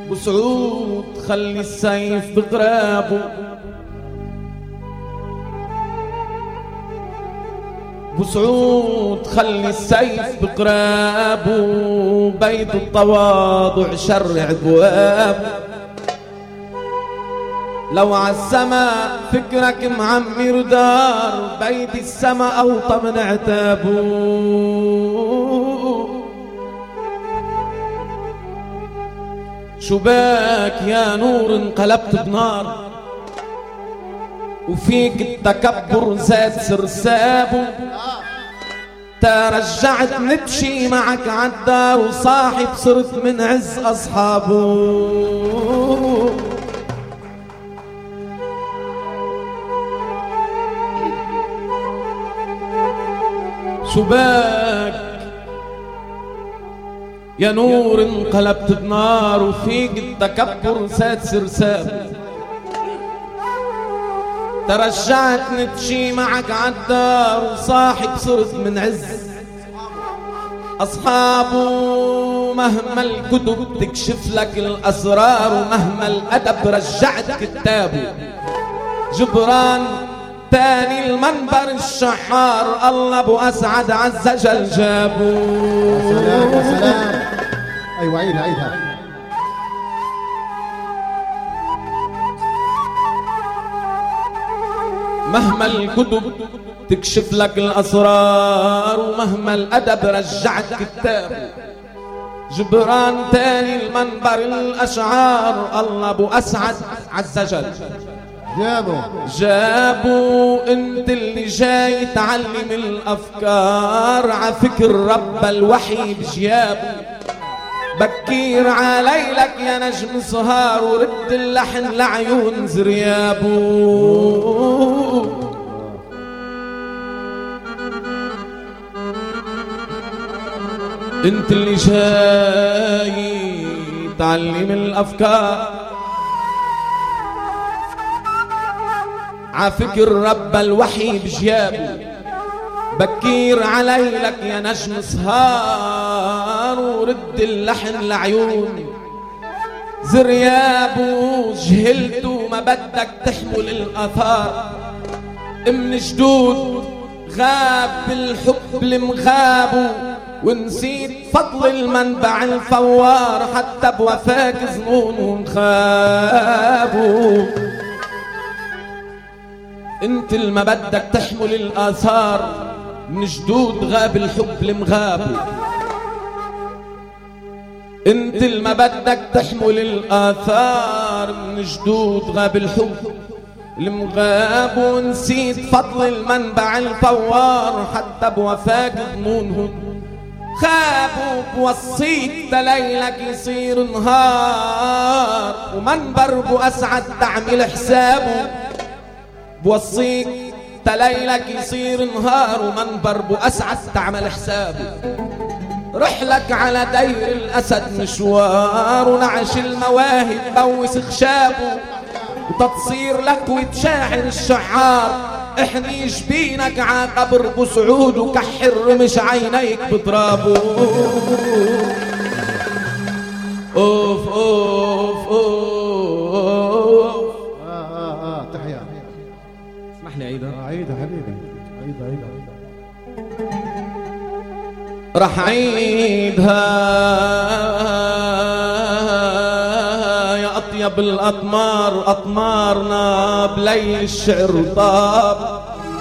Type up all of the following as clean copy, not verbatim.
بسعود خلي السيف بغرابه، بسعود خلي السيف بقرابه، بيت التواضع شرع بوابه. لو عالسما فكرك معمر دار، بيت السما أوطى من عتابه. شباك يا نور انقلبت بنار، وفيك التكبر زاد سرسابه. ترجعت نبشي معك عالدار، وصاحب صرت من عز أصحابه. شباك يا نور انقلبت بنار، وفيك التكبر زاد سرساب. ترجعت نتشي معك عالدار، وصاحب صرت من عز أصحابه. مهما الكتب تكشف لك الأسرار، ومهما الأدب رجعت كتابه. جبران تاني المنبر الشحار، الله ابو اسعد عز جل جابه. سلام يا سلام. ايوه عيدها عيدها. مهما الكتب تكشف لك الاسرار، ومهما الادب رجعت كتابه. جبران تاني المنبر الاشعار، الله ابو اسعد عز جل جابوا. انت اللي جاي تعلم الافكار، عفكر رب الوحي بجيابه. بكير عليلك يا نجم سهار، ورد اللحن لعيون زريابه. انت اللي جاي تعلم الافكار، عفكر رب الوحي بجيابه. بكير عليلك يا نجم سهار، ورد اللحن لعيون زريابه. جهلت وما بدك تحمل الآثار، من جدود غاب بالحب المغابه. ونسيت فضل المنبع الفوار، حتى بوفاك ظنونهم خابوا. انت الما بدك تحمل الآثار، من جدود غاب الحب المغابه. انت الما بدك تحمل الآثار، من جدود غاب الحب المغاب. ونسيت فضل المنبع الفوار، حتى بوفاك ظنونهم خابوا. بوصيك تليلك يصير نهار، ومنبر بو أسعد تعمل حسابه. بوصيك تليلك يصير نهار، ومنبر بو أسعد تعمل حسابه. رحلك على دير الأسد مشوار، ونعش المواهب بوس خشابه. وتتصير لك وتشاعر الشعار، احني جبينك ع قبر بسعود، وكحر رمش عينيك بترابه. اوف اوف اوف. تحيا. اسمح لي عيدها. عيدها حبيبي عيدها. رح عيدها يا أطيب الأطمار، أطمارنا بليل الشعر طاب.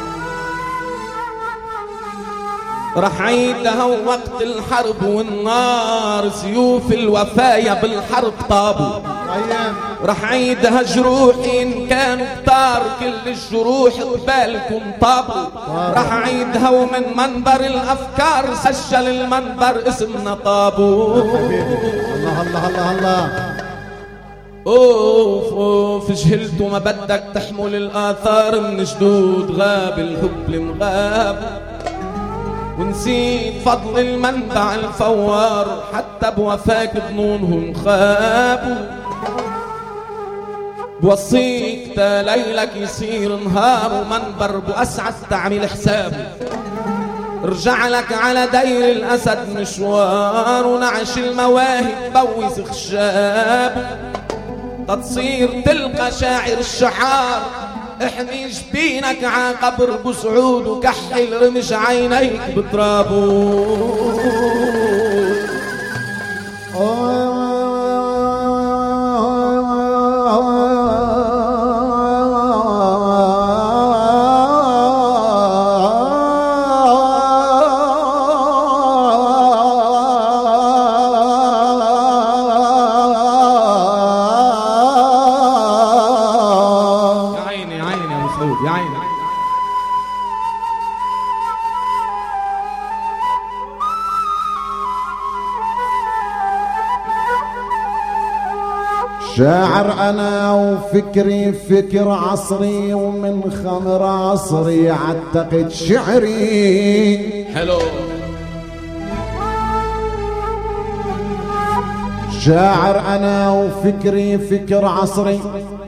رح عيدها وقت الحرب والنار، سيوف الوفايا بالحرب طابوا. رح عيدها جروحي إن كانوا كتار، كل الجروح قبالكم طابوا. رح عيدها ومن منبر الأفكار، سجل المنبر اسمنا طابو. الله الله الله الله. اوف اوف. جهلت وما بدك تحمل الآثار، من جدود غاب الحب المغاب. ونسيت فضل المنبع الفوار، حتى بوفاك ظنونهم خابوا. بوصيك تليلك يصير نهار، ومنبر بو أسعد تعمل حسابه. رجع لك على دير الأسد مشوار، ونعش المواهب بوز خشاب، تتصير تلقى شاعر الشعار، احمي جبينك ع قبر بسعود، وكحل رمش عينيك بترابون. شاعر أنا وفكري فكر عصري، ومن خمر عصري عتقد شعري. حلو. شاعر أنا وفكري فكر عصري،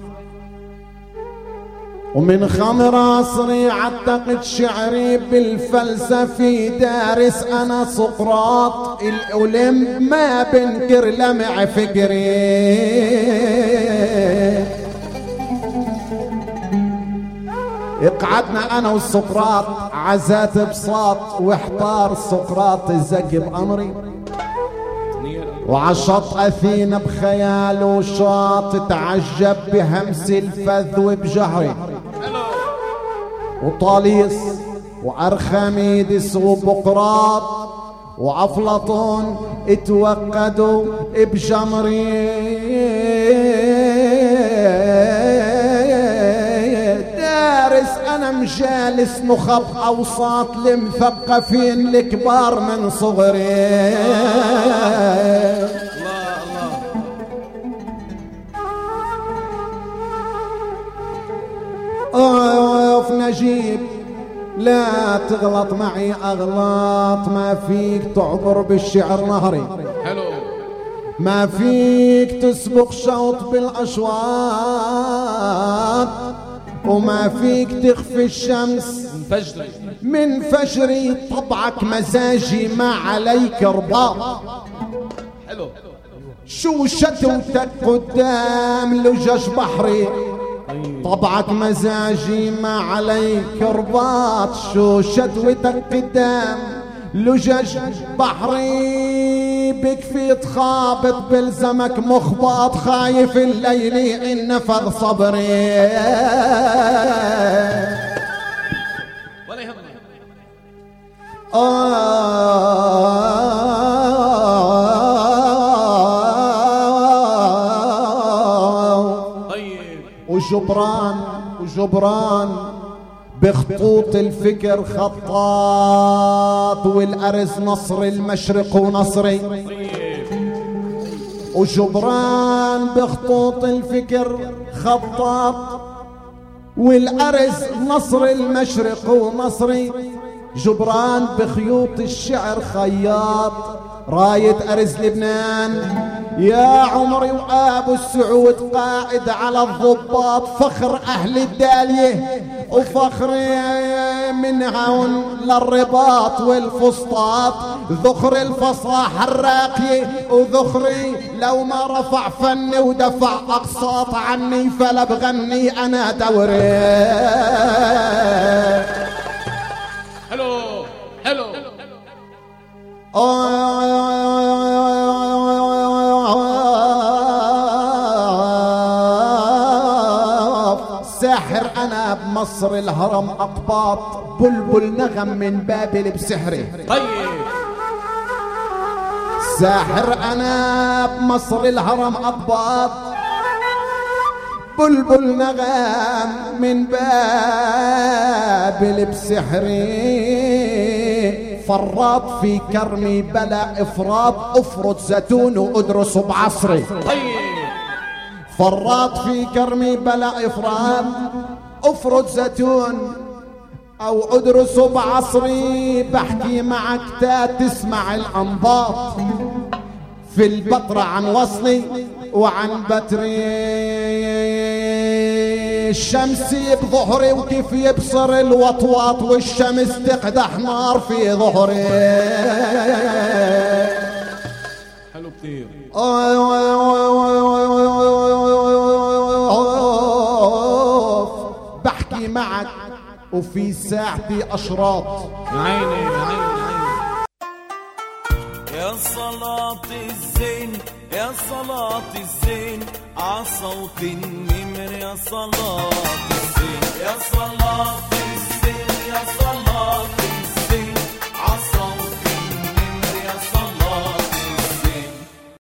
ومن خمر عصري عتقد شعري، بالفلسفي دارس أنا سقراط، العلم ما بنكر لمع فكري. اقعدنا أنا وسقراط عزات بساط، واحتار سقراط الزق بأمري، وعشط أثينا بخيال وشاط، تعجب بهمس الفذ وبجهري، وطاليس وأرخميدس وبقراط وأفلاطون اتوقدوا بجمري. دارس أنا مجالس نخب أوساط، المثقفين الكبار من صغري. اوف نجيب لا تغلط معي اغلاط، ما فيك تعبر بالشعر نهري، حلو. ما فيك تسبق شوط بالاشواط، وما فيك تخفي الشمس من فجري. طبعك مزاجي ما عليك رباط، حلو. شو شتوتك قدام لجج بحري، طبعك مزاجي ما عليك رباط، شو شدوتك قدام لجج بحري. بكفي تخابط بلزمك مخباط، خايف الليل ينفذ صبري. ولا يهمني. وجبران بخطوط الفكر خطاط، والأرز نصر المشرق ونصري. وجبران بخطوط الفكر خطاط، والأرز نصر المشرق ونصري. جبران بخيوط الشعر خياط، راية أرز لبنان يا عمري وابو السعود، قائد على الضباط، فخر اهل الداليه وفخري من هون للرباط والفسطاط. ذخر الفصاحه الراقيه وذخري لو ما رفع فني ودفع اقساط عني، فلا بغني انا دوري. حلو حلو. ساحر انا بمصر الهرم اقباط، بلبل نغم من بابل بسحري. طيب. ساحر انا بمصر الهرم اقباط، بلبل نغم من بابل بسحري. فراط في كرمي بلا افراط، افرط زيتون وادرس بعصري. طيب. فراط في كرمي بلا افراط، افرط زيتون او ادرس بعصري. بحكي معك تا تسمع الانباط، في البطرة عن وصلي وعن بتري. الشمس بظهري وكيف يبصر الوطواط والشمس تقدح نار في ظهري. حلو كثير. بحكي معك وفي ساعتي أشراط. عيني عيني عيني. يا صلاة الزين يا صلاة الزين عصوت النمر يا صلاة الزين يا صلاة الزين يا صلاة الزين